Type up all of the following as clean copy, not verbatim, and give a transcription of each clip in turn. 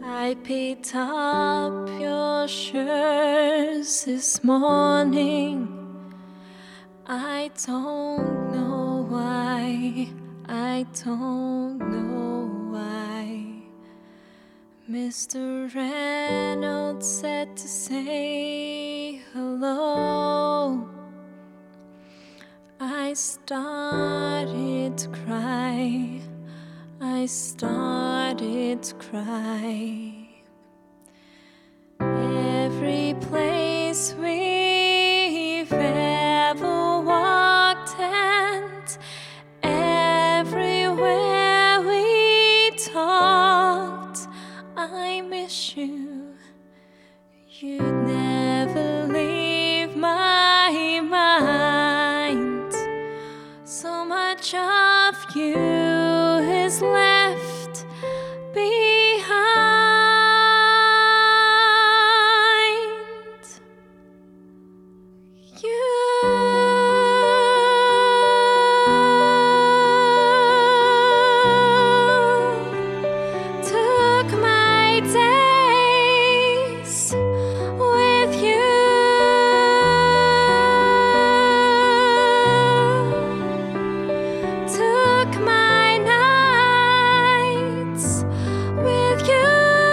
I picked up your shirts this morning. I don't know why, I don't know why. Mr. Reynolds said to say hello. I started to cry, I started to cry. Every place we've ever walked and everywhere we talked, I miss you. You'd never leave my mind. So much of you is left behind. You took my days with you. Took my nights with you.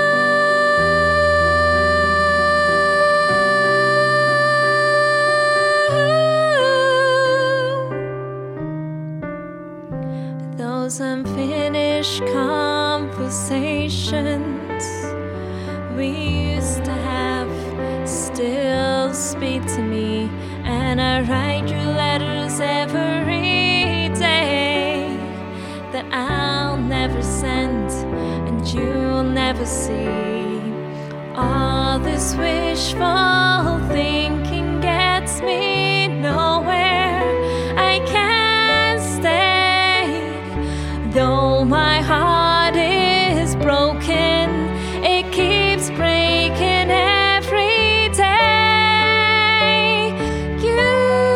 Those unfinished conversations we used to have still speak to me, and I write you letters every day that I'll never send and you'll never see. All this wishful thinking gets me nowhere. I can't stay, though my heart is broken. It keeps breaking every day. You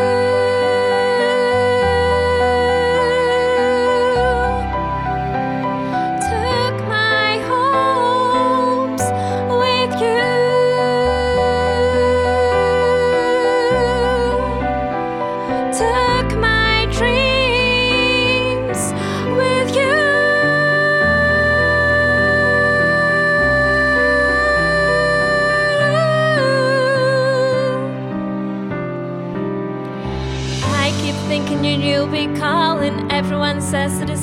took my hopes with you. Took my dreams with you. I keep thinking you'll be calling. Everyone says that